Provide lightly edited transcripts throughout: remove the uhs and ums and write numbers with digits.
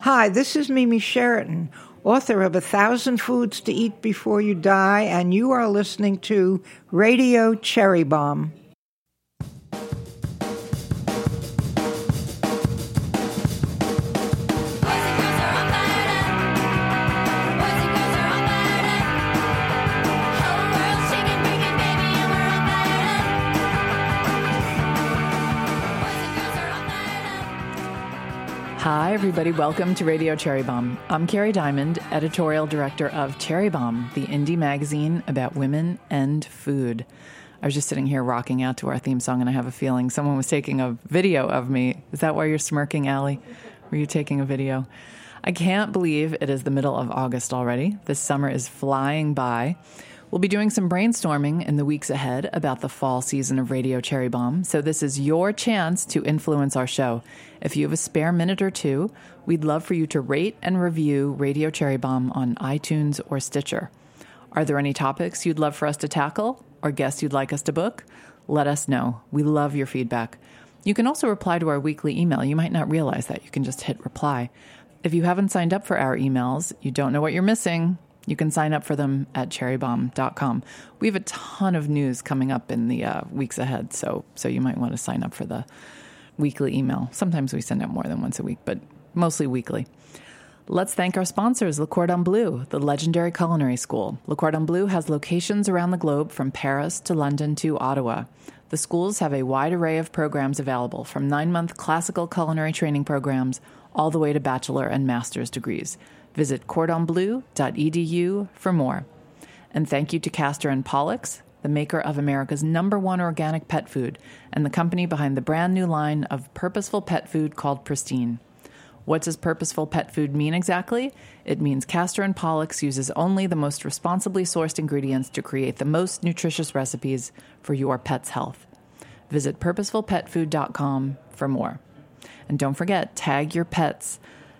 Hi, this is Mimi Sheraton, author of 1,000 Foods to Eat Before You Die, and you are listening to Radio Cherry Bomb. Hi, everybody. Welcome to Radio Cherry Bomb. I'm Carrie Diamond, editorial director of Cherry Bomb, the indie magazine about women and food. I was just sitting here rocking out to our theme song, and I have a feeling someone was taking a video of me. Is that why you're smirking, Allie? Were you taking a video? I can't believe it is the middle of August already. This summer is flying by. We'll be doing some brainstorming in the weeks ahead about the fall season of Radio Cherry Bomb, so this is your chance to influence our show. If you have a spare minute or two, we'd love for you to rate and review Radio Cherry Bomb on iTunes or Stitcher. Are there any topics you'd love for us to tackle or guests you'd like us to book? Let us know. We love your feedback. You can also reply to our weekly email. You might not realize that. You can just hit reply. If you haven't signed up for our emails, you don't know what you're missing. You can sign up for them at cherrybomb.com. We have a ton of news coming up in the weeks ahead, so you might want to sign up for the weekly email. Sometimes we send out more than once a week, but mostly weekly. Let's thank our sponsors, Le Cordon Bleu, the legendary culinary school. Le Cordon Bleu has locations around the globe from Paris to London to Ottawa. The schools have a wide array of programs available, from 9-month classical culinary training programs all the way to bachelor and master's degrees. Visit cordonbleu.edu for more. And thank you to Castor & Pollux, the maker of America's #1 organic pet food, and the company behind the brand new line of purposeful pet food called Pristine. What does purposeful pet food mean exactly? It means Castor & Pollux uses only the most responsibly sourced ingredients to create the most nutritious recipes for your pet's health. Visit purposefulpetfood.com for more. And don't forget, tag your pets.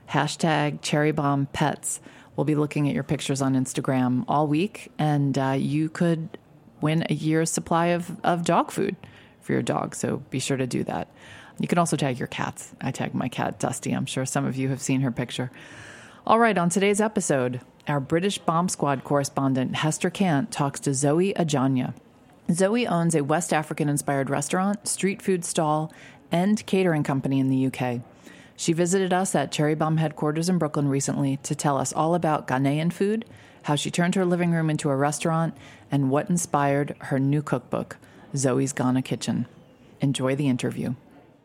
#CherryBombPets. We'll be looking at your pictures on Instagram all week, and you could win a year's supply of dog food for your dog, so be sure to do that. You can also tag your cats. I tag my cat, Dusty. I'm sure some of you have seen her picture. All right, on today's episode, our British Bomb Squad correspondent, Hester Cant, talks to Zoe Ajanya. Zoe owns a West African-inspired restaurant, street food stall, and catering company in the UK. She visited us at Cherry Bomb headquarters in Brooklyn recently to tell us all about Ghanaian food, how she turned her living room into a restaurant, and what inspired her new cookbook, Zoe's Ghana Kitchen. Enjoy the interview.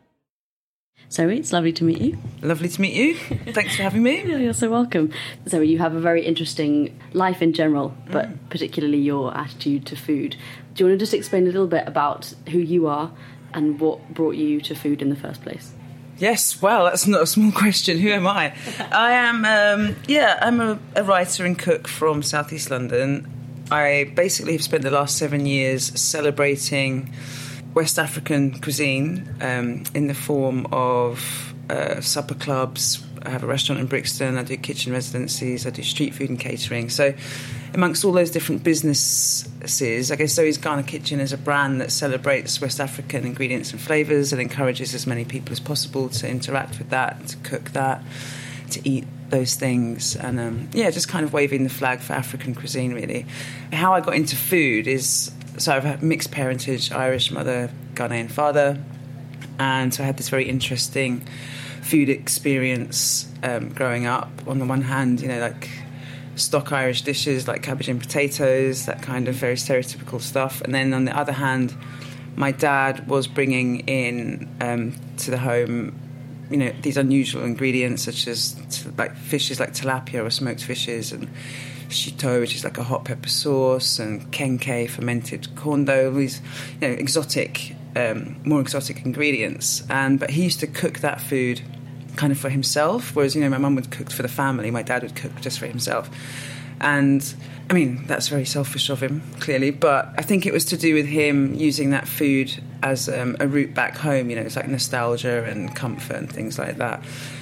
Zoe, it's lovely to meet you. Lovely to meet you. Thanks for having me. Yeah, you're so welcome. Zoe, you have a very interesting life in general, but particularly your attitude to food. Do you want to just explain a little bit about who you are and what brought you to food in the first place? Yes, well, that's not a small question. Who am I? I am, I'm a writer and cook from South East London. I basically have spent the last 7 years celebrating West African cuisine in the form of supper clubs. I have a restaurant in Brixton. I do kitchen residencies. I do street food and catering. So amongst all those different businesses, I guess Zoe's Ghana Kitchen is a brand that celebrates West African ingredients and flavours and encourages as many people as possible to interact with that, to cook that, to eat those things. And, just kind of waving the flag for African cuisine, really. How I got into food is... So I've had mixed parentage, Irish mother, Ghanaian father. And so I had this very interesting food experience growing up. On the one hand, like stock Irish dishes like cabbage and potatoes, that kind of very stereotypical stuff. And then on the other hand, my dad was bringing in to the home, these unusual ingredients such as like fishes like tilapia or smoked fishes, and shito, which is like a hot pepper sauce, and kenke, fermented corn dough, these exotic, more exotic ingredients. But he used to cook that food kind of for himself, whereas my mum would cook for the family, my dad would cook just for himself. And I mean, that's very selfish of him, clearly, but I think it was to do with him using that food as a route back home. It's like nostalgia and comfort and things like that.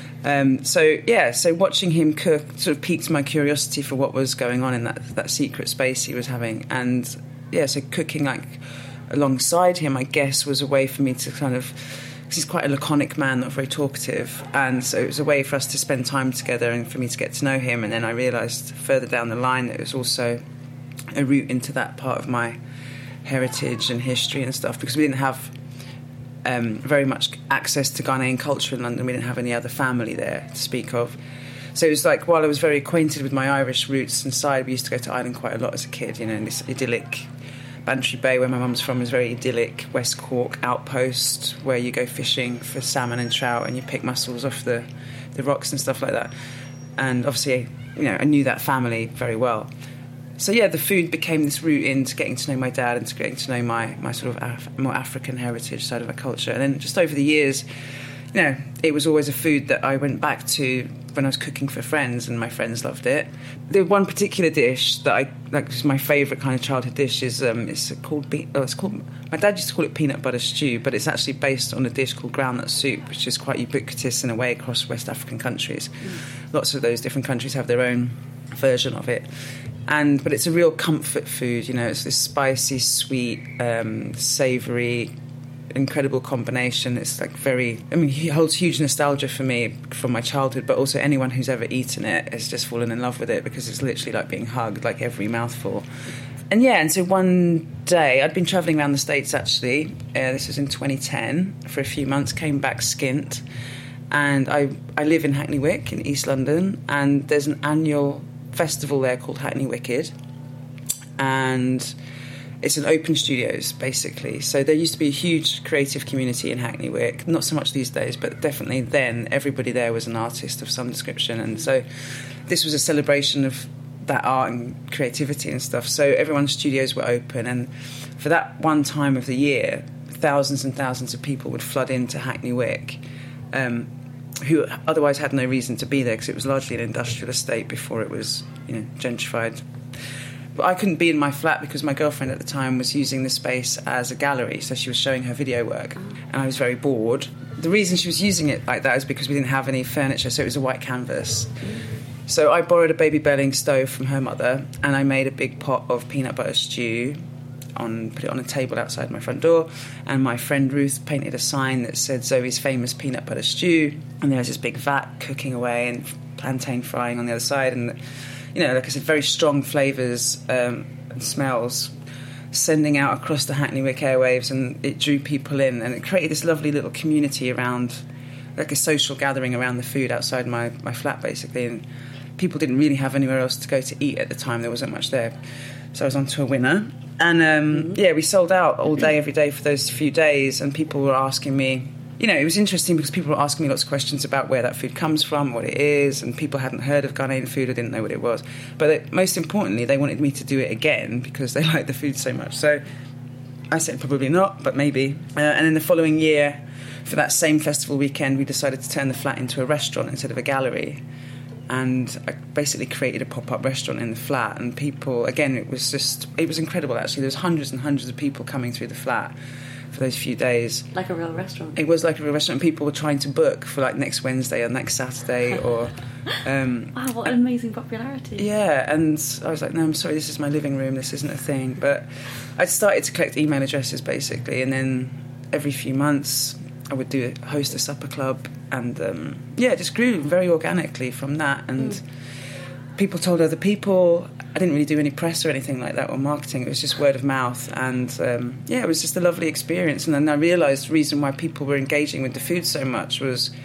So watching him cook sort of piqued my curiosity for what was going on in that secret space he was having. And so cooking like alongside him, I guess, was a way for me to kind of he's quite a laconic man, not very talkative, and so it was a way for us to spend time together and for me to get to know him. And then I realised further down the line that it was also a route into that part of my heritage and history and stuff, because we didn't have very much access to Ghanaian culture in London. We didn't have any other family there to speak of. So it was like, while I was very acquainted with my Irish roots inside, we used to go to Ireland quite a lot as a kid, you know, in this idyllic Bantry Bay, where my mum's from, is very idyllic West Cork outpost where you go fishing for salmon and trout and you pick mussels off the rocks and stuff like that. And obviously, you know, I knew that family very well. So yeah, the food became this route into getting to know my dad and to getting to know my sort of more African heritage side of our culture. And then just over the years, you know, it was always a food that I went back to when I was cooking for friends, and my friends loved it. The one particular dish that I like, is my favourite kind of childhood dish, is it's called my dad used to call it peanut butter stew, but it's actually based on a dish called groundnut soup, which is quite ubiquitous in a way across West African countries. Lots of those different countries have their own version of it. But it's a real comfort food, you know. It's this spicy, sweet, savoury, incredible combination. It's like it holds huge nostalgia for me from my childhood, but also anyone who's ever eaten it has just fallen in love with it, because it's literally like being hugged, like every mouthful. And so one day, I'd been travelling around the States actually, this was in 2010, for a few months, came back skint, and I live in Hackney Wick in East London, and there's an annual festival there called Hackney Wicked, and it's an open studios, basically. So there used to be a huge creative community in Hackney Wick. Not so much these days, but definitely then everybody there was an artist of some description. And so this was a celebration of that art and creativity and stuff. So everyone's studios were open. And for that one time of the year, thousands and thousands of people would flood into Hackney Wick, who otherwise had no reason to be there, because it was largely an industrial estate before it was, you know, gentrified. But I couldn't be in my flat because my girlfriend at the time was using the space as a gallery, so she was showing her video work, and I was very bored. The reason she was using it like that is because we didn't have any furniture, so it was a white canvas. So I borrowed a Baby Belling stove from her mother, and I made a big pot of peanut butter stew, put it on a table outside my front door, and my friend Ruth painted a sign that said Zoe's famous peanut butter stew, and there was this big vat cooking away and plantain frying on the other side, and, you know, like I said, very strong flavours and smells sending out across the Hackney Wick airwaves, and it drew people in, and it created this lovely little community around, like a social gathering around the food outside my flat, basically. And people didn't really have anywhere else to go to eat at the time. There wasn't much there. So I was on to a winner. And, we sold out all day, every day for those few days, and people were asking me, you know, it was interesting because people were asking me lots of questions about where that food comes from, what it is, and people hadn't heard of Ghanaian food or didn't know what it was. But most importantly, they wanted me to do it again because they liked the food so much. So I said probably not, but maybe. And in the following year, for that same festival weekend, we decided to turn the flat into a restaurant instead of a gallery. And I basically created a pop-up restaurant in the flat, and people, again, it was incredible, actually. There was hundreds and hundreds of people coming through the flat for those few days. Like a real restaurant. It was like a real restaurant. People were trying to book for like next Wednesday or next Saturday or... wow, what an amazing popularity. Yeah, and I was like, no, I'm sorry, this is my living room, this isn't a thing. But I started to collect email addresses, basically, and then every few months I would host a supper club, and it just grew very organically from that. And people told other people. I didn't really do any press or anything like that or marketing. It was just word of mouth, and it was just a lovely experience. And then I realised the reason why people were engaging with the food so much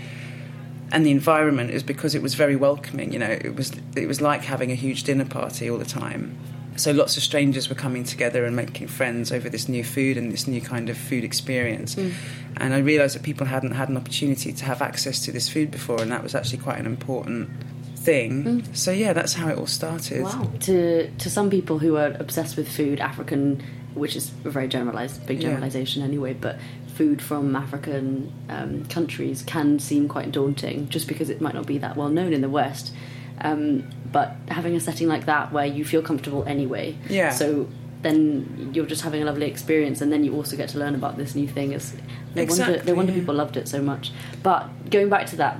and the environment is because it was very welcoming. You know, it was like having a huge dinner party all the time. So lots of strangers were coming together and making friends over this new food and this new kind of food experience. And I realised that people hadn't had an opportunity to have access to this food before, and that was actually quite an important thing. So that's how it all started. Wow. To some people who are obsessed with food, African, which is a very big generalisation anyway, but food from African countries can seem quite daunting just because it might not be that well known in the West. But having a setting like that where you feel comfortable anyway, so then you're just having a lovely experience, and then you also get to learn about this new thing. No wonder people loved it so much. But going back to that,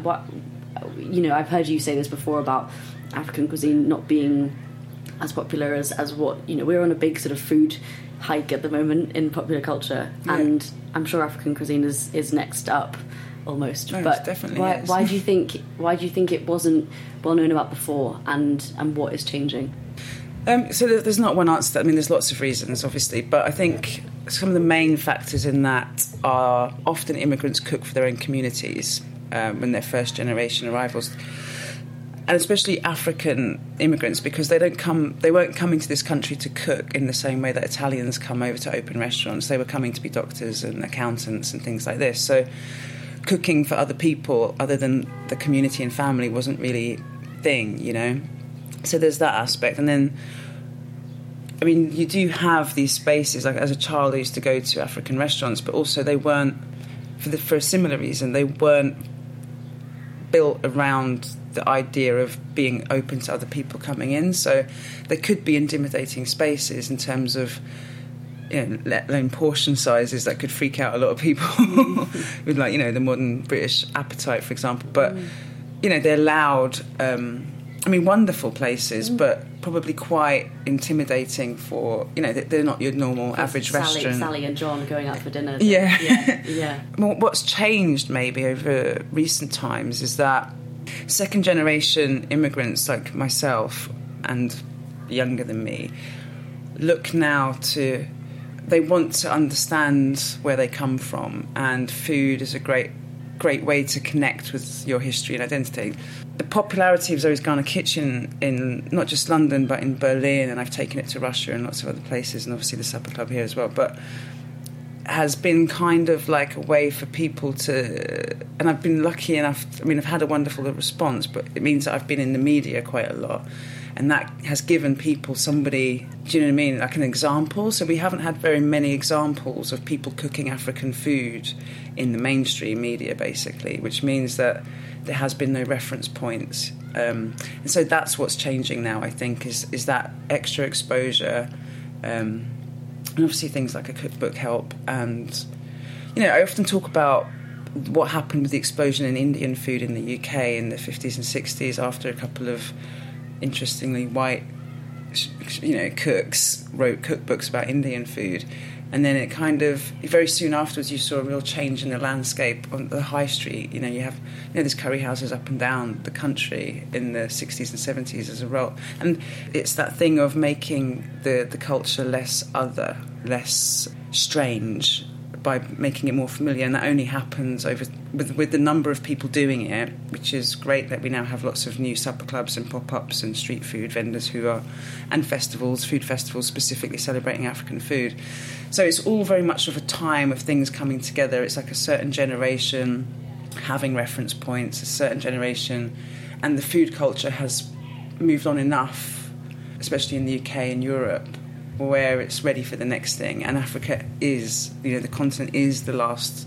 I've heard you say this before about African cuisine not being as popular as what, we're on a big sort of food hike at the moment in popular culture, and I'm sure African cuisine is next up almost. No, but definitely why do you think it wasn't well known about before, and what is changing? So there's not one answer to that. I mean, there's lots of reasons, obviously, but I think some of the main factors in that are often immigrants cook for their own communities when they're first-generation arrivals, and especially African immigrants, because they won't come into this country to cook in the same way that Italians come over to open restaurants. They were coming to be doctors and accountants and things like this. So cooking for other people other than the community and family wasn't really a thing, you know. So there's that aspect. And then, I mean, you do have these spaces. Like as a child, I used to go to African restaurants, but also they weren't, for a similar reason, they weren't built around the idea of being open to other people coming in. So they could be intimidating spaces in terms of, you know, let alone portion sizes that could freak out a lot of people with, like, you know, the modern British appetite, for example. But, you know, they're loud, wonderful places, but probably quite intimidating for, you know, they're not your normal average restaurant. Sally and John going out for dinner. Yeah. Well, what's changed maybe over recent times is that second-generation immigrants like myself and younger than me look now to... They want to understand where they come from, and food is a great way to connect with your history and identity. The popularity of Zoe's Ghana Kitchen in not just London but in Berlin, and I've taken it to Russia and lots of other places, and obviously the Supper Club here as well, but has been kind of like a way for people to... And I've been lucky enough... I mean, I've had a wonderful response, but it means that I've been in the media quite a lot. And that has given people somebody, do you know what I mean, like an example. So we haven't had very many examples of people cooking African food in the mainstream media, basically, which means that there has been no reference points. And so that's what's changing now, I think, is that extra exposure. And obviously things like a cookbook help. And, you know, I often talk about what happened with the explosion in Indian food in the UK in the 50s and 60s after a couple of... interestingly white, you know, cooks wrote cookbooks about Indian food, and then it kind of very soon afterwards you saw a real change in the landscape on the high street. You know, you have, you know, there's curry houses up and down the country in the 60s and 70s as a result, and it's that thing of making the culture less other, less strange, by making it more familiar, and that only happens with the number of people doing it, which is great that we now have lots of new supper clubs and pop-ups and street food vendors and festivals, food festivals specifically celebrating African food. So it's all very much of a time of things coming together. It's like a certain generation having reference points, a certain generation, and the food culture has moved on enough, especially in the UK and Europe, where it's ready for the next thing. And Africa is, you know, the continent is the last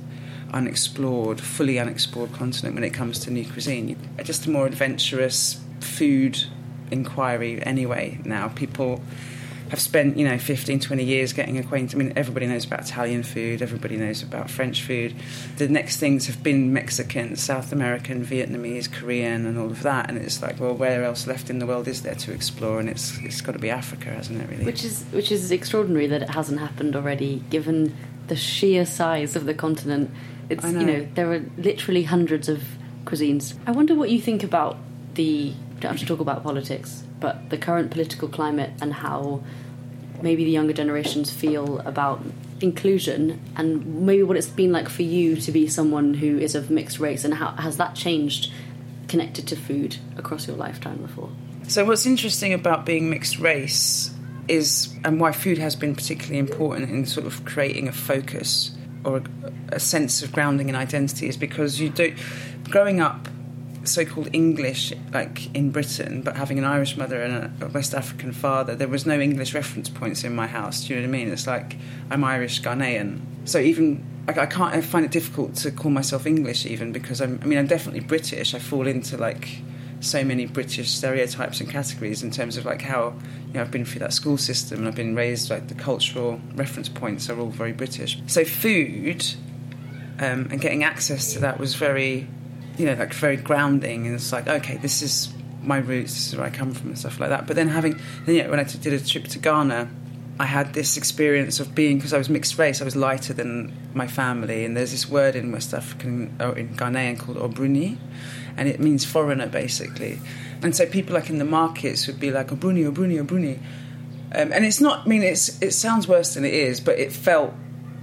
fully unexplored continent when it comes to new cuisine. Just a more adventurous food inquiry anyway now. People have spent, you know, 15, 20 years getting acquainted. I mean, everybody knows about Italian food, everybody knows about French food. The next things have been Mexican, South American, Vietnamese, Korean, and all of that. And it's like, well, where else left in the world is there to explore? And it's got to be Africa, hasn't it, really? Which is extraordinary that it hasn't happened already, given the sheer size of the continent. It's, you know, there are literally hundreds of cuisines. I wonder what you think about don't have to talk about politics, but the current political climate and how maybe the younger generations feel about inclusion, and maybe what it's been like for you to be someone who is of mixed race, and how has that changed connected to food across your lifetime before? So what's interesting about being mixed race is, and why food has been particularly important in sort of creating a focus or a sense of grounding and identity, is because growing up so-called English, like in Britain, but having an Irish mother and a West African father, there was no English reference points in my house. Do you know what I mean? It's like, I'm Irish Ghanaian. So even, I find it difficult to call myself English even, because I'm definitely British. I fall into like so many British stereotypes and categories in terms of like how, you know, I've been through that school system and I've been raised, like the cultural reference points are all very British. So food and getting access to that was very, you know, like very grounding, and it's like, okay, this is my roots, this is where I come from and stuff like that. But then when I did a trip to Ghana, I had this experience of being, because I was mixed race, I was lighter than my family, and there's this word in West African, or in Ghanaian, called Obruni, and it means foreigner, basically. And so people like in the markets would be like, Obruni, Obruni, Obruni. And it's not, I mean, it sounds worse than it is, but it felt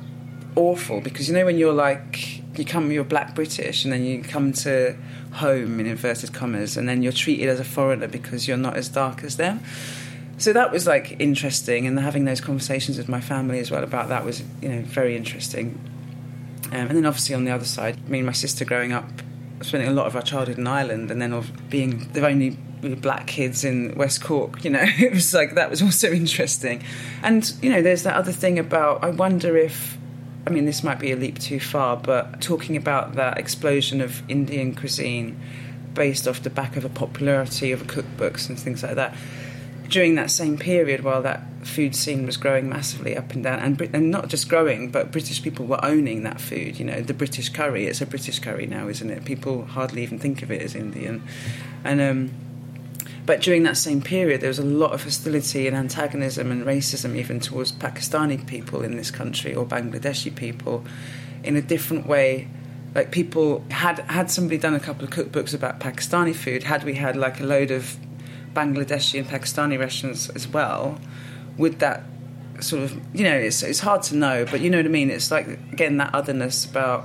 awful, because, you know, when you're like, you're black British, and then you come to home, in inverted commas, and then you're treated as a foreigner because you're not as dark as them. So that was, like, interesting, and having those conversations with my family as well about that was, you know, very interesting. And then obviously on the other side, me and my sister growing up, spending a lot of our childhood in Ireland, and then of being the only black kids in West Cork, you know, it was like, that was also interesting. And, you know, there's that other thing about, I wonder if, I mean, this might be a leap too far, but talking about that explosion of Indian cuisine based off the back of a popularity of cookbooks and things like that, during that same period, while that food scene was growing massively up and down, and not just growing, but British people were owning that food. You know, the British curry, it's a British curry now, isn't it? People hardly even think of it as Indian. And but during that same period, there was a lot of hostility and antagonism and racism even towards Pakistani people in this country, or Bangladeshi people, in a different way. Like, people had somebody done a couple of cookbooks about Pakistani food, had we had like a load of Bangladeshi and Pakistani restaurants as well, with that sort of, you know, it's hard to know, but you know what I mean. It's like, again, that otherness about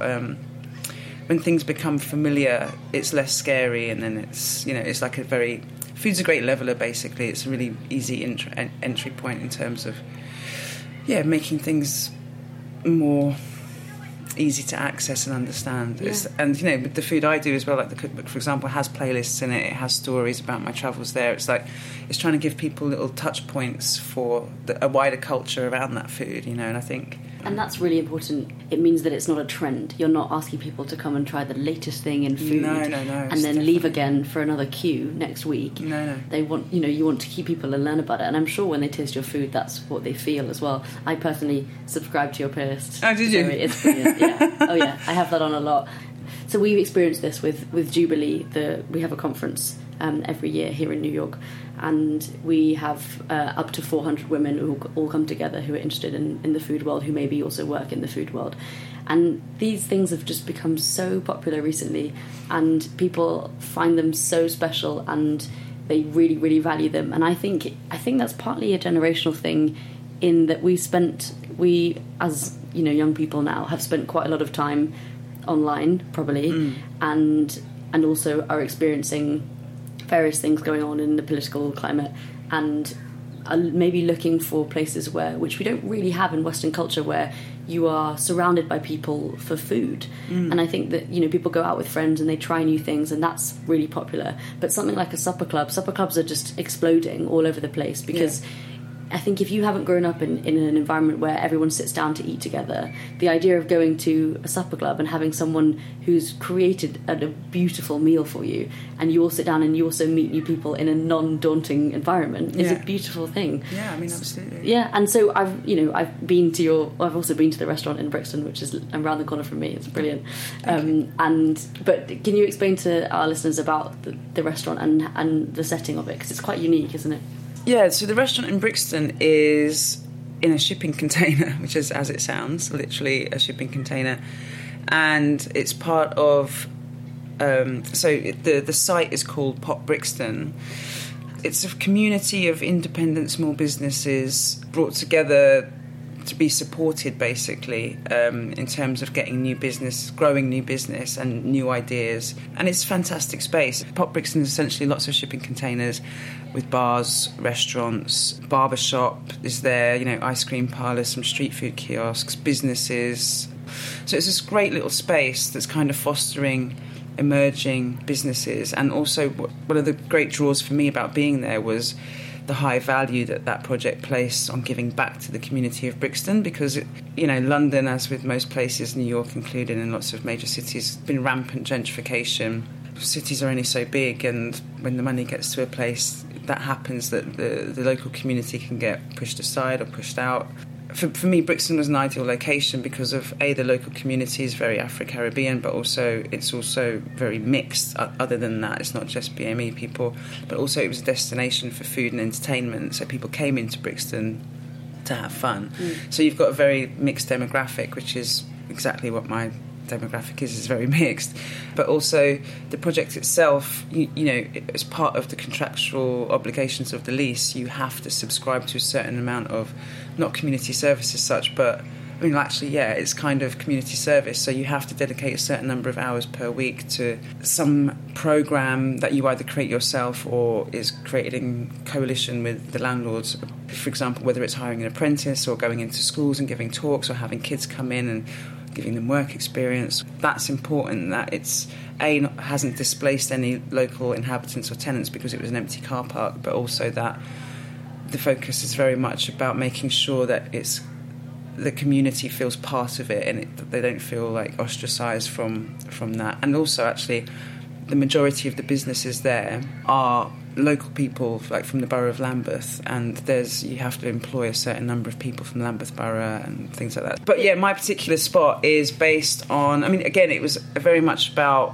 when things become familiar, it's less scary, and then it's, you know, it's like food's a great leveler, basically. It's a really easy entry point in terms of, yeah, making things more easy to access and understand. Yeah. And, you know, with the food I do as well, like the cookbook, for example, has playlists in it, it has stories about my travels there. It's like, it's trying to give people little touch points for a wider culture around that food, you know, and I think... And that's really important. It means that it's not a trend. You're not asking people to come and try the latest thing in food. No. And then leave again for another queue next week. No. They want, you know, you want to keep people and learn about it. And I'm sure when they taste your food, that's what they feel as well. I personally subscribe to your playlist. Oh, did you? So it's brilliant, yeah. Oh, yeah. I have that on a lot. So we've experienced this with Jubilee. We have a conference every year here in New York, and we have up to 400 women who all come together who are interested in the food world, who maybe also work in the food world. And these things have just become so popular recently, and people find them so special, and they really, really value them. And I think that's partly a generational thing, in that we as, you know, young people now have spent quite a lot of time online, probably, and also are experiencing various things going on in the political climate, and are maybe looking for places which we don't really have in Western culture, where you are surrounded by people for food. And I think that, you know, people go out with friends and they try new things, and that's really popular. But something like a supper clubs are just exploding all over the place, because I think if you haven't grown up in an environment where everyone sits down to eat together, the idea of going to a supper club and having someone who's created a beautiful meal for you, and you all sit down and you also meet new people in a non-daunting environment, is a beautiful thing. Yeah, I mean, absolutely. Yeah, and so I've also been to the restaurant in Brixton, which is around the corner from me. It's brilliant. But can you explain to our listeners about the restaurant and the setting of it, because it's quite unique, isn't it? Yeah, so the restaurant in Brixton is in a shipping container, which is, as it sounds, literally a shipping container. And it's part of... the site is called Pop Brixton. It's a community of independent small businesses brought together to be supported, basically, in terms of getting new business, growing new business and new ideas. And it's a fantastic space. Pop Brixton is essentially lots of shipping containers with bars, restaurants, barbershop is there, you know, ice cream parlours, some street food kiosks, businesses. So it's this great little space that's kind of fostering emerging businesses. And also one of the great draws for me about being there was the high value that project placed on giving back to the community of Brixton, because, you know, London, as with most places, New York included, and lots of major cities, been rampant gentrification. Cities are only so big, and when the money gets to a place, that happens, that the local community can get pushed aside or pushed out. For me, Brixton was an ideal location because of, A, the local community is very Afro-Caribbean, but also it's also very mixed. Other than that, it's not just BME people, but also it was a destination for food and entertainment. So people came into Brixton to have fun. So you've got a very mixed demographic, which is exactly what my demographic is very mixed. But also the project itself, you know, as part of the contractual obligations of the lease, you have to subscribe to a certain amount of, not community service as such, but I mean, actually, yeah, it's kind of community service. So you have to dedicate a certain number of hours per week to some program that you either create yourself or is created in coalition with the landlords. For example, whether it's hiring an apprentice or going into schools and giving talks or having kids come in and giving them work experience. That's important, that it's hasn't displaced any local inhabitants or tenants because it was an empty car park, but also that the focus is very much about making sure that the community feels part of it, and they don't feel like ostracised from that. And also, actually, the majority of the businesses there are local people, like from the borough of Lambeth, and you have to employ a certain number of people from Lambeth Borough and things like that. But yeah, my particular spot is based on, I mean, again, it was very much about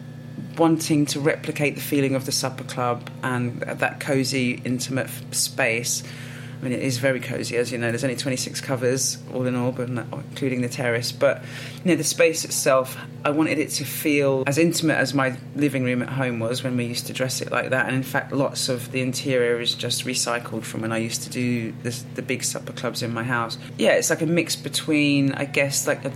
wanting to replicate the feeling of the supper club and that cosy, intimate space. I mean, it is very cosy, as you know. There's only 26 covers, all in all, but not including the terrace. But, you know, the space itself, I wanted it to feel as intimate as my living room at home was when we used to dress it like that. And, in fact, lots of the interior is just recycled from when I used to do the big supper clubs in my house. Yeah, it's like a mix between, I guess, like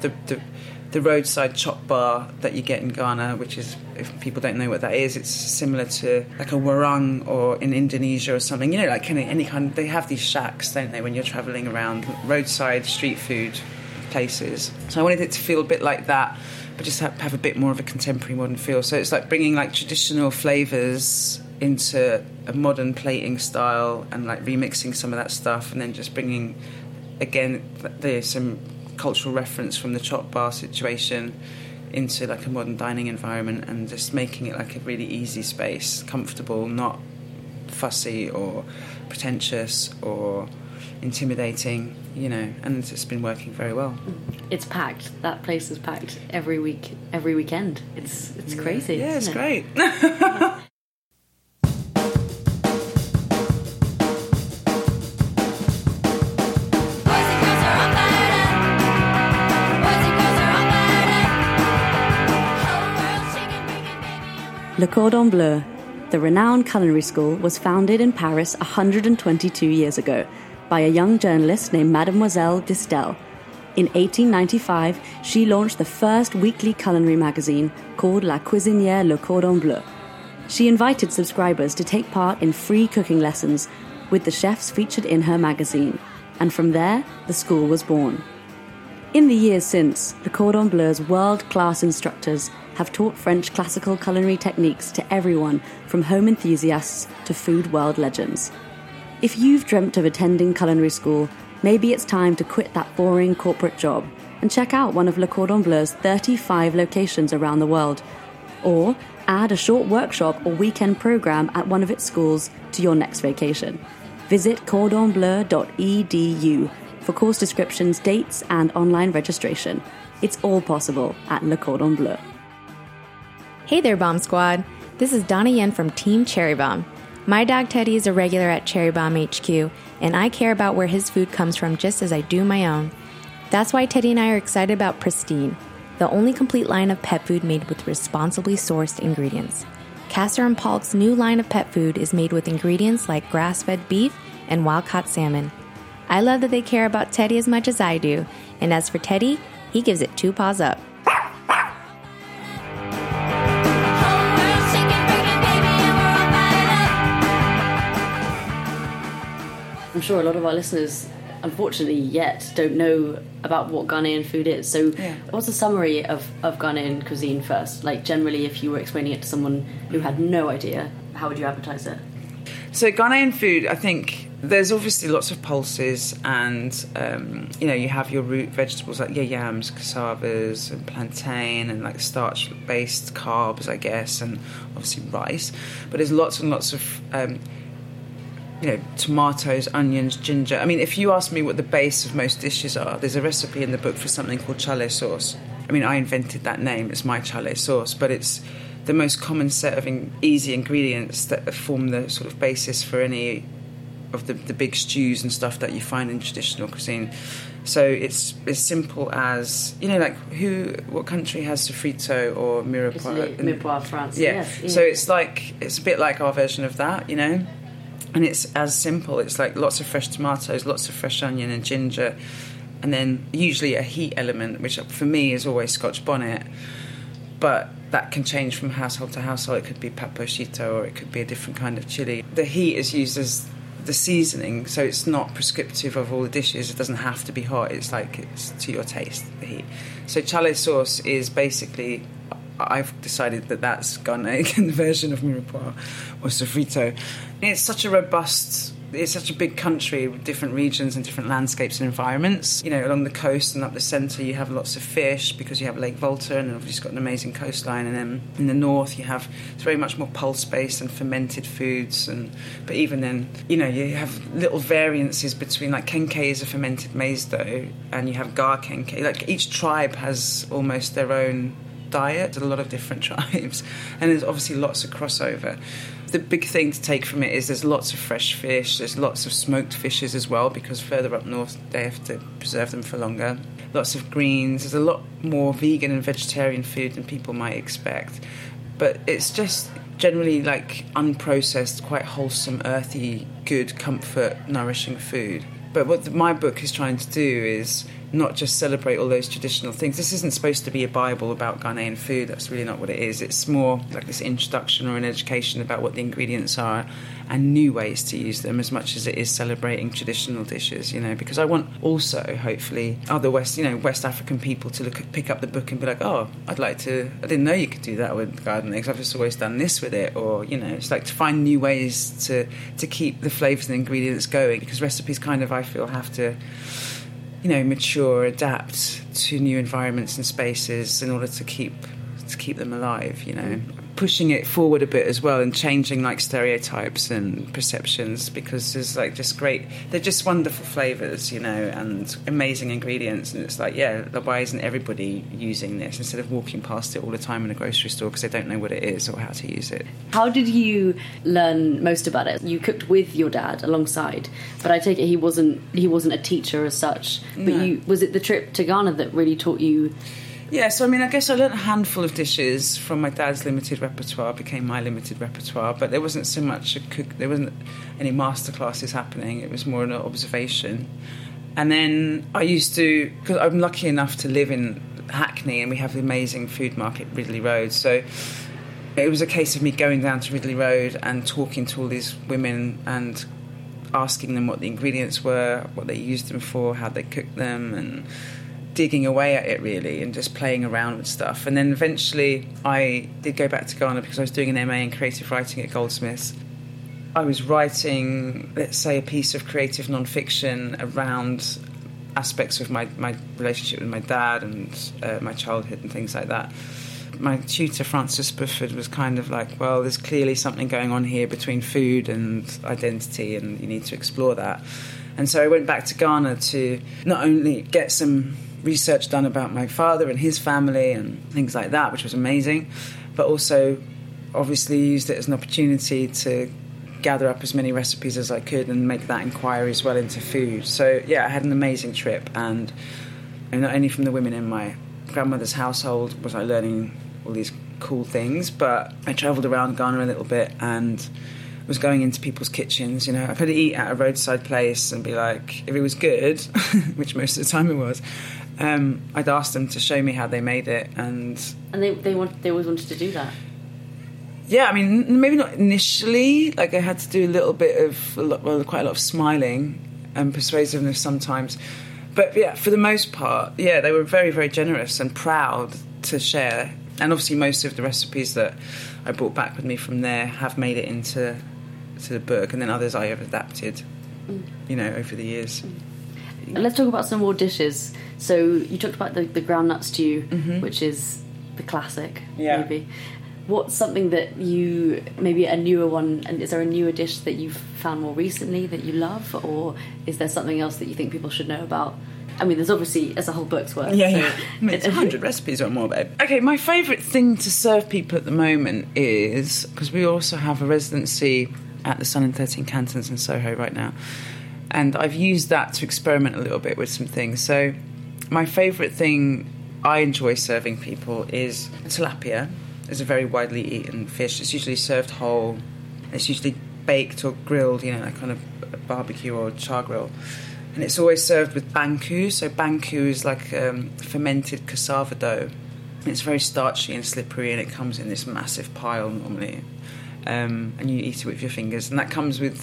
the roadside chop bar that you get in Ghana, which is, if people don't know what that is, it's similar to like a warung or in Indonesia or something. You know, like any kind. They have these shacks, don't they, when you're travelling around roadside street food places. So I wanted it to feel a bit like that, but just have a bit more of a contemporary modern feel. So it's like bringing like traditional flavours into a modern plating style and like remixing some of that stuff, and then just bringing, again, there's some cultural reference from the chop bar situation into like a modern dining environment, and just making it like a really easy space, comfortable, not fussy or pretentious or intimidating, you know, and it's been working very well. It's packed. That place is packed every week, every weekend. It's crazy. Yeah, it's great. Le Cordon Bleu, the renowned culinary school, was founded in Paris 122 years ago by a young journalist named Mademoiselle Distel. In 1895, she launched the first weekly culinary magazine called La Cuisinière Le Cordon Bleu. She invited subscribers to take part in free cooking lessons with the chefs featured in her magazine, and from there, the school was born. In the years since, Le Cordon Bleu's world-class instructors have taught French classical culinary techniques to everyone from home enthusiasts to food world legends. If you've dreamt of attending culinary school, maybe it's time to quit that boring corporate job and check out one of Le Cordon Bleu's 35 locations around the world. Or add a short workshop or weekend program at one of its schools to your next vacation. Visit cordonbleu.edu for course descriptions, dates, and online registration. It's all possible at Le Cordon Bleu. Hey there, Bomb Squad. This is Donna Yen from Team Cherry Bomb. My dog Teddy is a regular at Cherry Bomb HQ, and I care about where his food comes from just as I do my own. That's why Teddy and I are excited about Pristine, the only complete line of pet food made with responsibly sourced ingredients. Castor and Polk's new line of pet food is made with ingredients like grass-fed beef and wild-caught salmon. I love that they care about Teddy as much as I do, and as for Teddy, he gives it 2 paws up. I'm sure a lot of our listeners, unfortunately, yet don't know about what Ghanaian food is. So what's a summary of Ghanaian cuisine first? Like, generally, if you were explaining it to someone who had no idea, how would you advertise it? So Ghanaian food, I think there's obviously lots of pulses, and you have your root vegetables like yams, cassavas, and plantain, and like starch-based carbs, I guess, and obviously rice. But there's lots and lots of tomatoes, onions, ginger. I mean, if you ask me what the base of most dishes are, there's a recipe in the book for something called chale sauce. I mean, I invented that name. It's my chale sauce, but it's the most common set of easy ingredients that form the sort of basis for any of the big stews and stuff that you find in traditional cuisine. So it's as simple as, like what country has sofrito or mirepoix? Mirepoix, France. Yeah. Yes. So it's a bit like our version of that, and it's as simple. It's like lots of fresh tomatoes, lots of fresh onion and ginger, and then usually a heat element, which for me is always Scotch bonnet, but that can change from household to household. It could be pappardelle or it could be a different kind of chili. The heat is used as the seasoning, so it's not prescriptive of all the dishes. It doesn't have to be hot. It's like it's to your taste, the heat. So chalet sauce is basically, I've decided that that's Ghanaian version of mirepoix or sofrito. It's such a robust, it's such a big country with different regions and different landscapes and environments. Along the coast and up the centre you have lots of fish because you have Lake Volta, and obviously it's got an amazing coastline. And then in the north it's very much more pulse-based and fermented foods. But even then, you have little variances between, like kenkey is a fermented maize dough, and you have gar kenkey. Like each tribe has almost their own diet, a lot of different tribes, and there's obviously lots of crossover. The big thing to take from it is there's lots of fresh fish, there's lots of smoked fishes as well, because further up north they have to preserve them for longer. Lots of greens, there's a lot more vegan and vegetarian food than people might expect, but it's just generally like unprocessed, quite wholesome, earthy, good, comfort, nourishing food. But what my book is trying to do is not just celebrate all those traditional things. This isn't supposed to be a Bible about Ghanaian food. That's really not what it is. It's more like this introduction or an education about what the ingredients are and new ways to use them, as much as it is celebrating traditional dishes, because I want also, hopefully, other West African people to pick up the book and be like, oh, I didn't know you could do that with garden eggs. I've just always done this with it. Or, it's like to find new ways to keep the flavours and ingredients going, because recipes kind of, I feel, have to mature, adapt to new environments and spaces in order to keep them alive, Pushing it forward a bit as well and changing like stereotypes and perceptions, because there's like they're just wonderful flavours, and amazing ingredients, and it's like, why isn't everybody using this instead of walking past it all the time in a grocery store because they don't know what it is or how to use it? How did you learn most about it? You cooked with your dad alongside, but I take it he wasn't a teacher as such. But no. Was it the trip to Ghana that really taught you? Yeah, so I guess I learnt a handful of dishes from my dad's limited repertoire, became my limited repertoire, but there wasn't so much there wasn't any masterclasses happening, it was more an observation. And then I used to, because I'm lucky enough to live in Hackney and we have the amazing food market, Ridley Road, so it was a case of me going down to Ridley Road and talking to all these women and asking them what the ingredients were, what they used them for, how they cooked them, and digging away at it really and just playing around with stuff. And then eventually I did go back to Ghana because I was doing an MA in creative writing at Goldsmiths. I was writing, let's say, a piece of creative non-fiction around aspects of my relationship with my dad and my childhood and things like that. My tutor, Francis Bufford, was kind of like, well, there's clearly something going on here between food and identity, and you need to explore that. And so I went back to Ghana to not only get some research done about my father and his family and things like that, which was amazing, but also obviously used it as an opportunity to gather up as many recipes as I could and make that inquiry as well into food. So yeah, I had an amazing trip, and not only from the women in my grandmother's household was I learning all these cool things, but I travelled around Ghana a little bit and was going into people's kitchens. I could eat at a roadside place and be like, if it was good, which most of the time it was, I'd ask them to show me how they made it, and they always wanted to do that. Yeah, maybe not initially. Like I had to do a little bit of, quite a lot of smiling and persuasiveness sometimes. But yeah, for the most part, yeah, they were very, very generous and proud to share. And obviously most of the recipes that I brought back with me from there have made it into the book, and then others I have adapted, over the years. Let's talk about some more dishes. So you talked about the groundnut stew, which is the classic, maybe. What's something that maybe a newer one, and is there a newer dish that you've found more recently that you love, or is there something else that you think people should know about? There's obviously, it's a whole book's worth. Yeah. It's 100 recipes or more, babe. Okay, my favourite thing to serve people at the moment is, because we also have a residency at the Sun in 13 Cantons in Soho right now. And I've used that to experiment a little bit with some things. So my favourite thing I enjoy serving people is tilapia. It's a very widely eaten fish. It's usually served whole. It's usually baked or grilled, like on a barbecue or char grill. And it's always served with banku. So banku is like fermented cassava dough. It's very starchy and slippery, and it comes in this massive pile normally. And you eat it with your fingers. And that comes with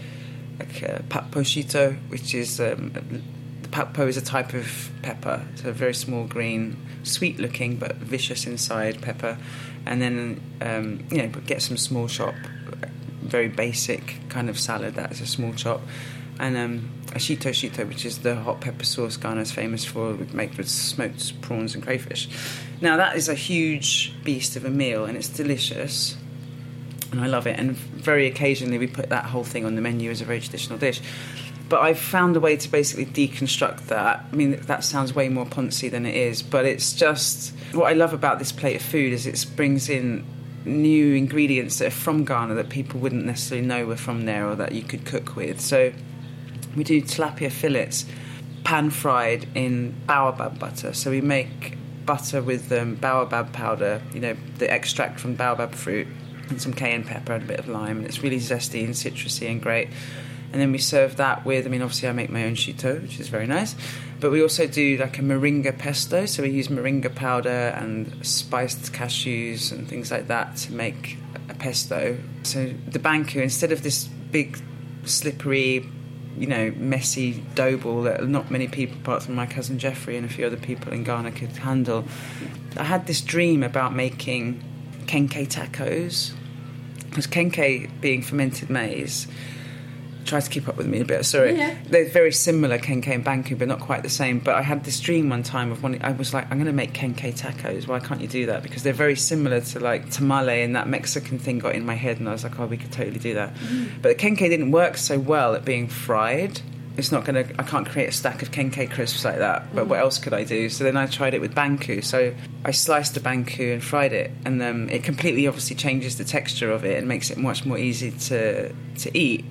pakpo shito, which is... the pakpo is a type of pepper. It's a very small green, sweet-looking but vicious inside pepper. And then, get some small chop, very basic kind of salad. That is a small chop. And a shito, which is the hot pepper sauce Ghana is famous for, made with smoked prawns and crayfish. Now, that is a huge beast of a meal, and it's delicious, and I love it. And very occasionally we put that whole thing on the menu as a very traditional dish. But I've found a way to basically deconstruct that. I mean, that sounds way more poncy than it is, but it's just... What I love about this plate of food is it brings in new ingredients that are from Ghana that people wouldn't necessarily know were from there or that you could cook with. So we do tilapia fillets pan-fried in baobab butter. So we make butter with baobab powder, the extract from baobab fruit, and some cayenne pepper and a bit of lime. And it's really zesty and citrusy and great. And then we serve that with, obviously I make my own shito, which is very nice. But we also do like a moringa pesto. So we use moringa powder and spiced cashews and things like that to make a pesto. So the banku, instead of this big, slippery, messy dough ball that not many people, apart from my cousin Jeffrey and a few other people in Ghana, could handle, I had this dream about making kenke tacos. Because kenke, being fermented maize... Try to keep up with me a bit, sorry. Yeah. They're very similar, kenke and banku, but not quite the same. But I had this dream one time of I was like, I'm going to make kenke tacos. Why can't you do that? Because they're very similar to like tamale, and that Mexican thing got in my head, and I was like, oh, we could totally do that. But the kenke didn't work so well at being fried. It's not going to... I can't create a stack of kenke crisps like that, but what else could I do? So then I tried it with banku. So I sliced the banku and fried it, and it completely obviously changes the texture of it and makes it much more easy to eat.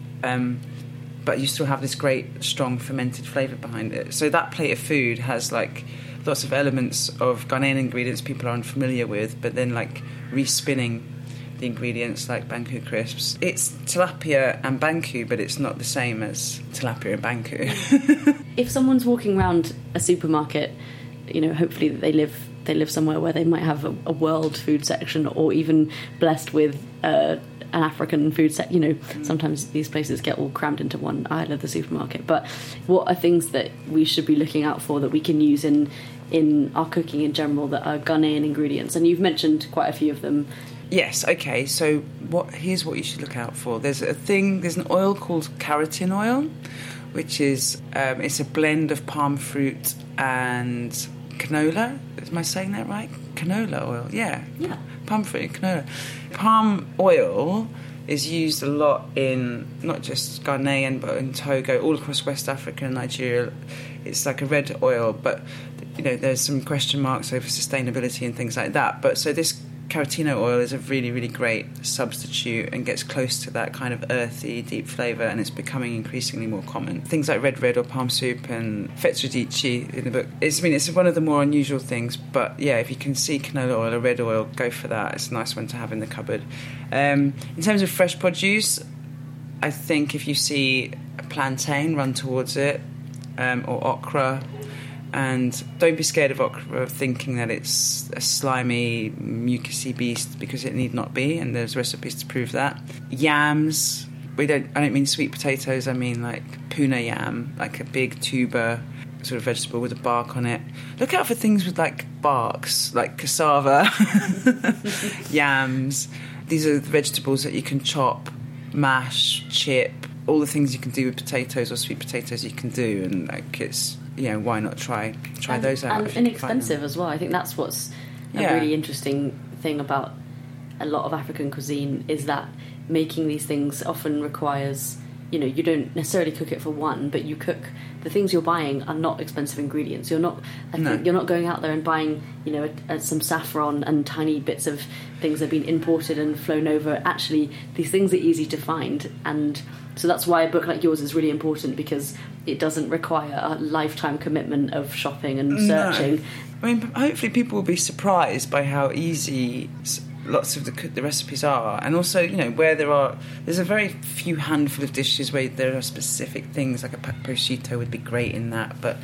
But you still have this great, strong, fermented flavour behind it. So that plate of food has, like, lots of elements of Ghanaian ingredients people are unfamiliar with, but then, like, respinning the ingredients like banku crisps. It's tilapia and banku, but it's not the same as tilapia and banku. If someone's walking around a supermarket, hopefully they live somewhere where they might have a world food section, or even blessed with an African food set. Sometimes these places get all crammed into one aisle of the supermarket. But what are things that we should be looking out for that we can use in our cooking in general that are Ghanaian ingredients? And you've mentioned quite a few of them. Yes, okay, so here's what you should look out for. There's an oil called keratin oil, which is, it's a blend of palm fruit and canola. Am I saying that right? Canola oil, yeah. Palm fruit and canola. Palm oil is used a lot in not just Ghanaian, but in Togo, all across West Africa and Nigeria. It's like a red oil, but, there's some question marks over sustainability and things like that. But so this keratin oil is a really, really great substitute and gets close to that kind of earthy, deep flavour, and it's becoming increasingly more common. Things like red or palm soup and fetsudici in the book. It's one of the more unusual things, but yeah, if you can see canola oil or red oil, go for that. It's a nice one to have in the cupboard. In terms of fresh produce, I think if you see a plantain, run towards it, or okra. And don't be scared of okra, thinking that it's a slimy, mucousy beast, because it need not be, and there's recipes to prove that. Yams. I don't mean sweet potatoes, I mean like puna yam, like a big tuber sort of vegetable with a bark on it. Look out for things with like barks, like cassava, yams. These are the vegetables that you can chop, mash, chip, all the things you can do with potatoes or sweet potatoes you can do, and like it's... why not try those out? And inexpensive as well. I think that's what's a really interesting thing about a lot of African cuisine, is that making these things often requires you know, you don't necessarily cook it for one, but you cook. The things you're buying are not expensive ingredients. You're not. You're not going out there and buying, you know, some saffron and tiny bits of things that have been imported and flown over. Actually, these things are easy to find, and so that's why a book like yours is really important, because it doesn't require a lifetime commitment of shopping and searching. No. I mean, hopefully people will be surprised by how easy lots of the recipes are, and also, you know, where there's a very few handful of dishes where there are specific things, like a prosciutto would be great in that, but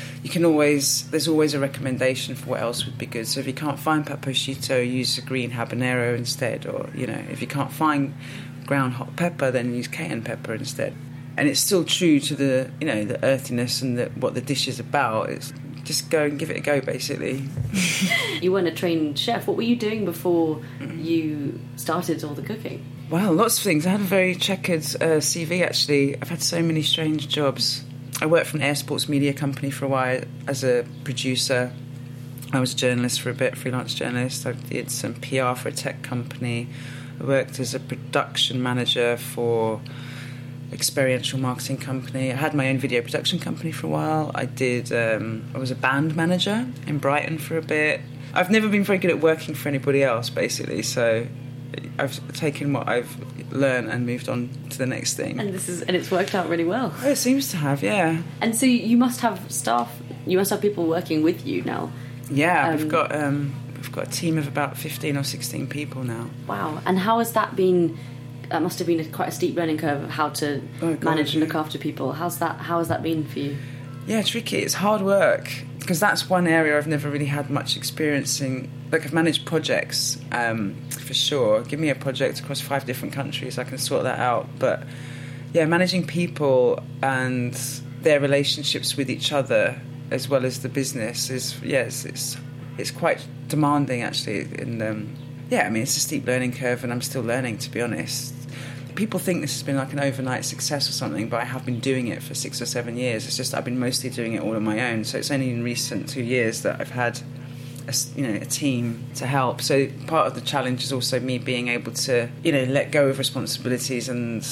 there's always a recommendation for what else would be good. So if you can't find prosciutto, use a green habanero instead, or, you know, if you can't find ground hot pepper, then use cayenne pepper instead. And it's still true to the, you know, the earthiness and what the dish is about. It's just go and give it a go, basically. You weren't a trained chef. What were you doing before you started all the cooking? Well, lots of things. I had a very checkered CV, actually. I've had so many strange jobs. I worked for an air sports media company for a while as a producer. I was a journalist for a bit, freelance journalist. I did some PR for a tech company. I worked as a production manager for experiential marketing company. I had my own video production company for a while. I was a band manager in Brighton for a bit. I've never been very good at working for anybody else, basically, so I've taken what I've learned and moved on to the next thing. And it's worked out really well. Oh, it seems to have, yeah. And so you must have staff, you must have people working with you now. Yeah, we've got a team of about 15 or 16 people now. Wow. And how has that been? That must have been quite a steep learning curve of how to manage and look after people. How has that been for you? Yeah, tricky. It's hard work, because that's one area I've never really had much experience in. Like, I've managed projects, for sure. Give me a project across 5 different countries, I can sort that out. But yeah, managing people and their relationships with each other as well as the business it's quite demanding, actually. And I mean, it's a steep learning curve, and I'm still learning, to be honest. People think this has been like an overnight success or something, but I have been doing it for 6 or 7 years. It's just I've been mostly doing it all on my own. So it's only in recent 2 years that I've had a team to help. So part of the challenge is also me being able to, you know, let go of responsibilities and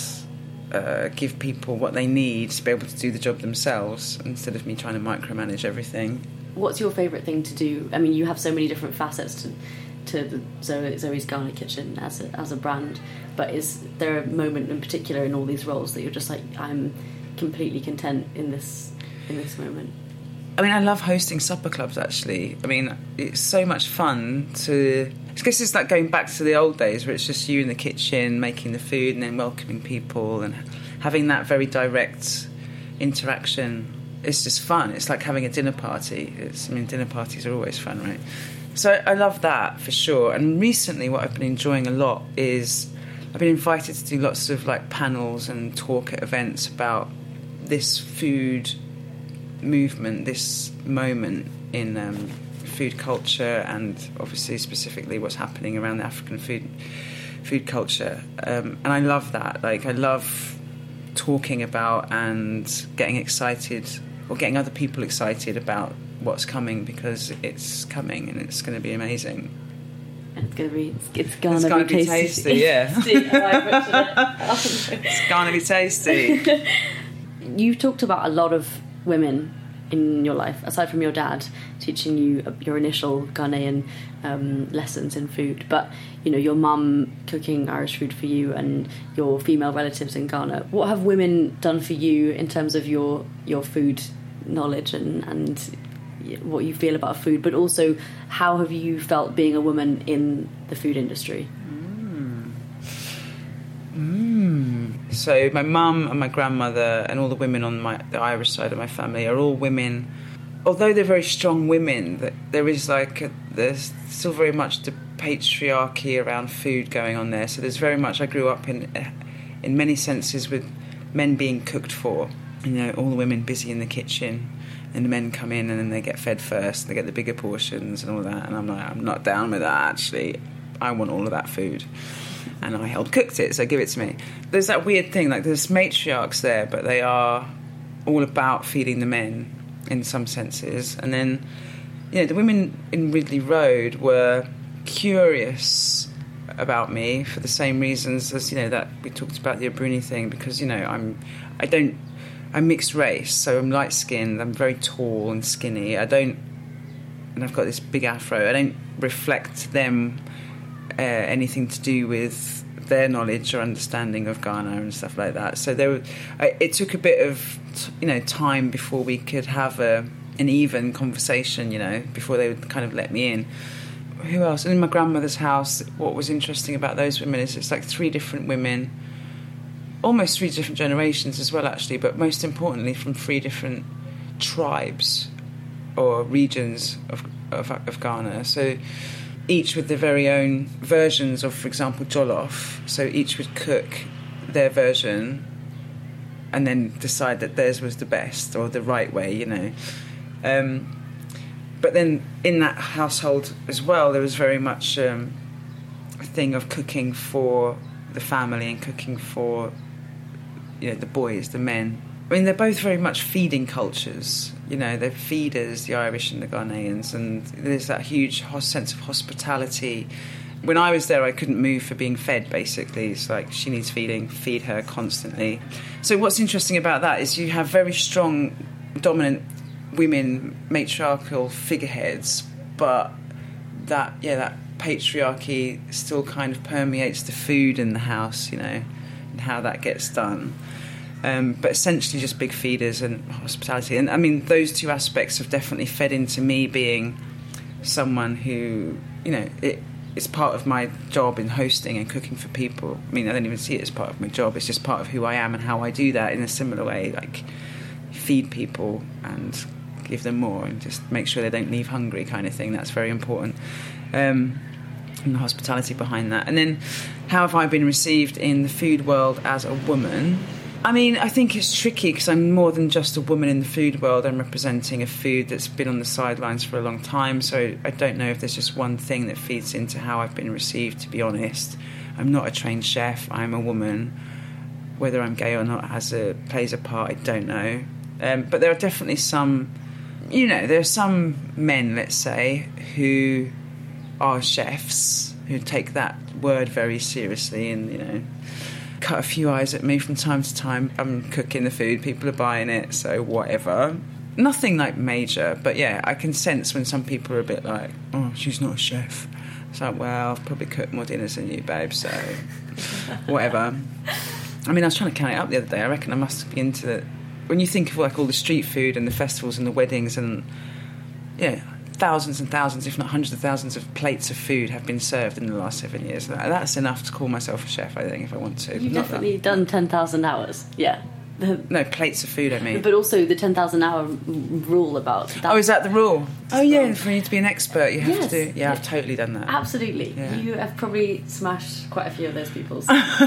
give people what they need to be able to do the job themselves, instead of me trying to micromanage everything. What's your favourite thing to do? I mean, you have so many different facets to the Zoe's Ghana Kitchen as a brand, but is there a moment in particular in all these roles that you're just like, I'm completely content in this moment? I mean, I love hosting supper clubs, actually. I mean, it's so much fun to... I guess it's like going back to the old days where it's just you in the kitchen making the food and then welcoming people and having that very direct interaction. It's just fun. It's like having a dinner party. Dinner parties are always fun, right? So I love that, for sure. And recently what I've been enjoying a lot is I've been invited to do lots of like panels and talk at events about this food movement, this moment in food culture, and obviously specifically what's happening around the African food culture. And I love that. Like, I love talking about and getting excited, or getting other people excited about what's coming, because it's coming and it's going to be amazing. And it's gonna be tasty. Yeah. It's gonna be tasty. You've talked about a lot of women in your life, aside from your dad teaching you your initial Ghanaian lessons in food, but you know, your mum cooking Irish food for you and your female relatives in Ghana. What have women done for you in terms of your food knowledge and what you feel about food, but also how have you felt being a woman in the food industry? So my mum and my grandmother and all the women on the Irish side of my family are all women. Although they're very strong women, there is there's still very much the patriarchy around food going on there. So there's very much, I grew up in many senses with men being cooked for. You know, all the women busy in the kitchen, and the men come in and then they get fed first. They get the bigger portions and all that. And I'm like, I'm not down with that, actually. I want all of that food. And I helped cooked it, so give it to me. There's that weird thing, like there's matriarchs there, but they are all about feeding the men in some senses. And then, you know, the women in Ridley Road were curious about me for the same reasons as, that we talked about the Abruni thing, because, I'm mixed race, so I'm light-skinned, I'm very tall and skinny. And I've got this big afro. I don't reflect them anything to do with their knowledge or understanding of Ghana and stuff like that. So it took a bit of, time before we could have an even conversation, before they would kind of let me in. Who else? And in my grandmother's house, what was interesting about those women is it's like 3 different women, almost 3 different generations as well, actually, but most importantly from 3 different tribes or regions of Ghana. So each with their very own versions of, for example, jollof. So each would cook their version and then decide that theirs was the best or the right way, But then in that household as well, there was very much a thing of cooking for the family and cooking for, the boys, the men. I mean, they're both very much feeding cultures. They're feeders, the Irish and the Ghanaians, and there's that huge sense of hospitality. When I was there, I couldn't move for being fed, basically. It's like, she needs feeding, feed her constantly. So what's interesting about that is you have very strong, dominant women, matriarchal figureheads, but that patriarchy still kind of permeates the food in the house, and how that gets done. But essentially just big feeders and hospitality. And I mean, those 2 aspects have definitely fed into me being someone who, it's part of my job in hosting and cooking for people. I mean, I don't even see it as part of my job. It's just part of who I am and how I do that in a similar way, like feed people and give them more and just make sure they don't leave hungry kind of thing. That's very important. And the hospitality behind that. And then how have I been received in the food world as a woman? I mean, I think it's tricky because I'm more than just a woman in the food world. I'm representing a food that's been on the sidelines for a long time, so I don't know if there's just one thing that feeds into how I've been received, to be honest. I'm not a trained chef. I'm a woman. Whether I'm gay or not plays a part, I don't know. But there are definitely some, there are some men, let's say, who are chefs, who take that word very seriously and, cut a few eyes at me from time to time. I'm cooking the food, people are buying it, so whatever. Nothing like major, but yeah, I can sense when some people are a bit like, oh, she's not a chef. It's like, well, I've probably cooked more dinners than you, babe, so whatever. I mean, I was trying to count it up the other day. I reckon I must be into the... When you think of like all the street food and the festivals and the weddings and, thousands and thousands, if not hundreds of thousands of plates of food have been served in the last 7 years. That's enough to call myself a chef, I think, if I want to. You've definitely done 10,000 hours, yeah. No, plates of food, I mean. But also the 10,000 hour rule about that. Oh, is that the rule? Oh, yeah, for you to be an expert, you have to do... Yeah, I've totally done that. Absolutely. Yeah. You have probably smashed quite a few of those people's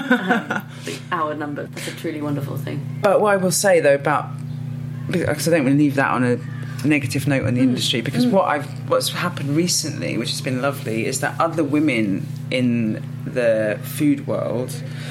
the hour number. That's a truly wonderful thing. But what I will say, though, because I don't want to leave that on a negative note on the industry, because what's happened recently, which has been lovely, is that other women in the food world,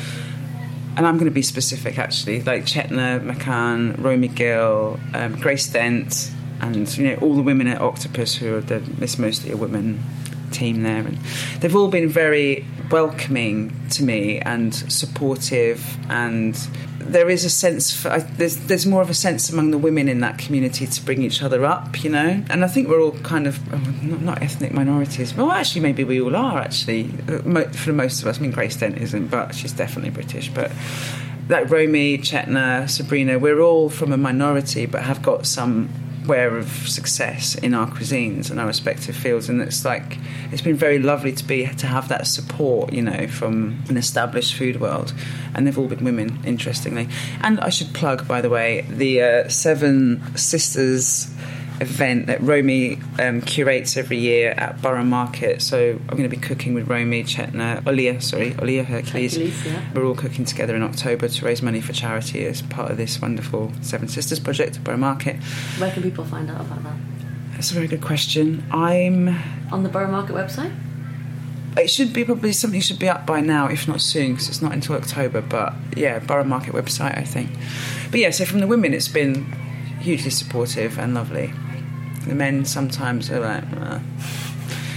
and I'm going to be specific actually, like Chetna McCann, Romy Gill, Grace Dent, and all the women at Octopus, who are it's mostly a women team there, and they've all been very welcoming to me and supportive, and there is a sense there's more of a sense among the women in that community to bring each other up, and I think we're all kind of not ethnic minorities. Well, actually, maybe we all are. Actually, for most of us. I mean, Grace Dent isn't, but she's definitely British. But like Romy, Chetna, Sabrina, we're all from a minority, but have got somewhere of success in our cuisines and our respective fields, and it's been very lovely to have that support, from an established food world, and they've all been women, interestingly. And I should plug, by the way, the Seven Sisters event that Romy curates every year at Borough Market. So I'm going to be cooking with Romy, Chetna, Olia Hercules. Yeah. We're all cooking together in October to raise money for charity as part of this wonderful Seven Sisters project at Borough Market. Where can people find out about that? That's a very good question. I'm... On the Borough Market website? It should be probably something should be up by now, if not soon, because it's not until October. But yeah, Borough Market website, I think. But yeah, so from the women, it's been hugely supportive and lovely. The men sometimes are like,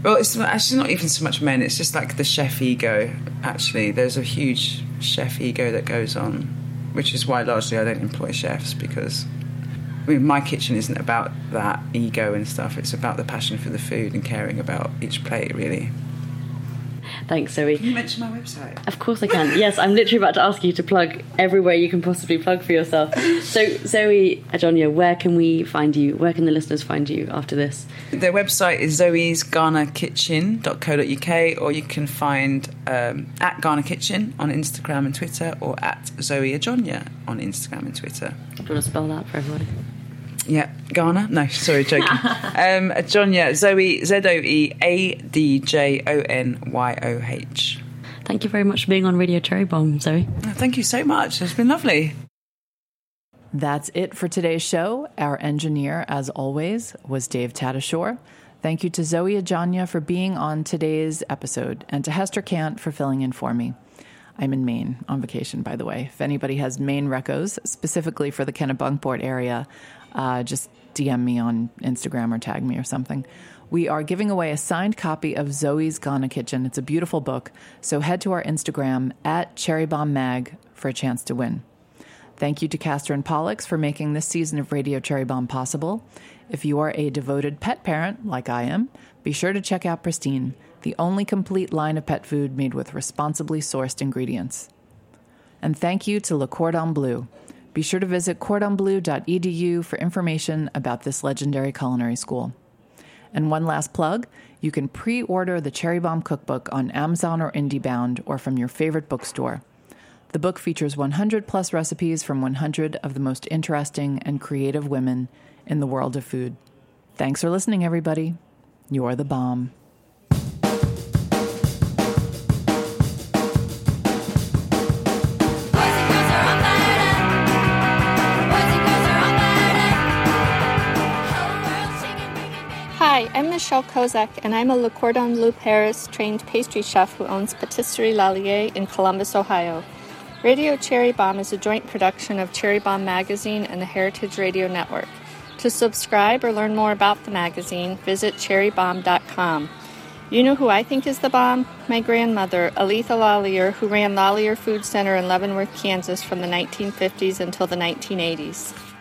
Well, it's actually not even so much men. It's just like the chef ego. Actually, there's a huge chef ego that goes on, which is why largely I don't employ chefs, because my kitchen isn't about that ego and stuff. It's about the passion for the food and caring about each plate, really. Thanks, Zoe. Can you mention my website? Of course I can. Yes, I'm literally about to ask you to plug everywhere you can possibly plug for yourself. So, Zoe Adjonya, where can we find you? Where can the listeners find you after this? Their website is zoesghana.kitchen.co.uk, or you can find at Ghana Kitchen on Instagram and Twitter, or at Zoe Adjonya on Instagram and Twitter. Do you want to spell that for everybody? Yeah, Ghana? No, sorry, joking. Adjonya, Zoe, Zoeadjonyoh. Thank you very much for being on Radio Cherry Bomb, Zoe. Thank you so much. It's been lovely. That's it for today's show. Our engineer, as always, was Dave Tadashore. Thank you to Zoe Adjonya for being on today's episode, and to Hester Cant for filling in for me. I'm in Maine on vacation, by the way. If anybody has Maine recos, specifically for the Kennebunkport area, just DM me on Instagram or tag me or something. We are giving away a signed copy of Zoe's Ghana Kitchen. It's a beautiful book, so head to our Instagram at CherryBombMag for a chance to win. Thank you to Castor and Pollux for making this season of Radio Cherry Bomb possible. If you are a devoted pet parent, like I am, be sure to check out Pristine, the only complete line of pet food made with responsibly sourced ingredients. And thank you to Le Cordon Bleu. Be sure to visit cordonbleu.edu for information about this legendary culinary school. And one last plug, you can pre-order the Cherry Bomb Cookbook on Amazon or IndieBound, or from your favorite bookstore. The book features 100 plus recipes from 100 of the most interesting and creative women in the world of food. Thanks for listening, everybody. You're the bomb. Hi, I'm Michelle Kozak, and I'm a Le Cordon Bleu Paris trained pastry chef who owns Patisserie Lallier in Columbus, Ohio. Radio Cherry Bomb is a joint production of Cherry Bomb Magazine and the Heritage Radio Network. To subscribe or learn more about the magazine, visit cherrybomb.com. You know who I think is the bomb? My grandmother, Aletha Lallier, who ran Lallier Food Center in Leavenworth, Kansas from the 1950s until the 1980s.